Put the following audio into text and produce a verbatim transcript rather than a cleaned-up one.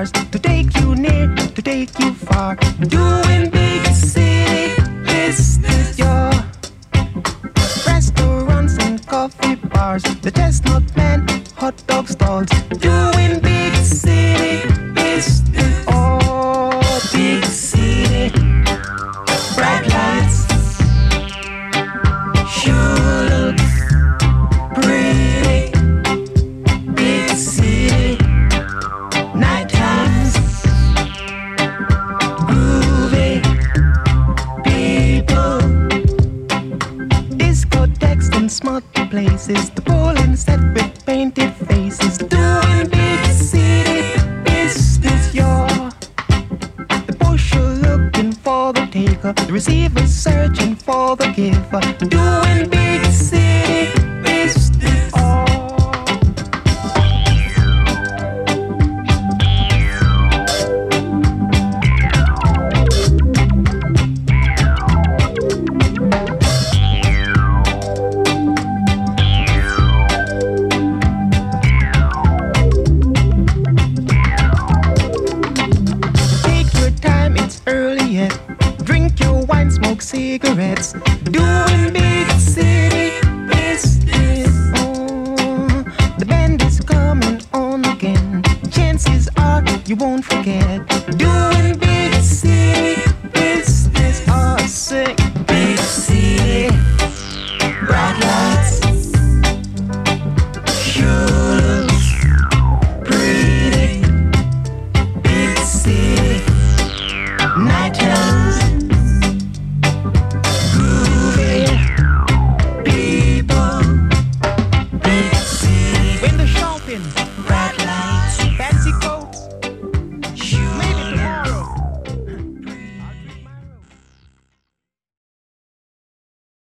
cars to take you near, to take you far. Doing big city business, your restaurants and coffee bars, the Chestnut Man, hot dog stalls. Doing big city business, oh, big city. Bright lights, sure looks pretty. Big city, night times, groovy people, discotheques and smart places, the bowling set with painted faces. Doing big city business, you're the pusher looking for the taker, the receiver searching for the giver. Doing big city business, oh. Cigarettes, doing big city business. Oh, the band is coming on again. Chances are you won't forget. Doing big city business. Oh, sick big city. Bright lights, sure looks pretty. Big city, night times. When the shopping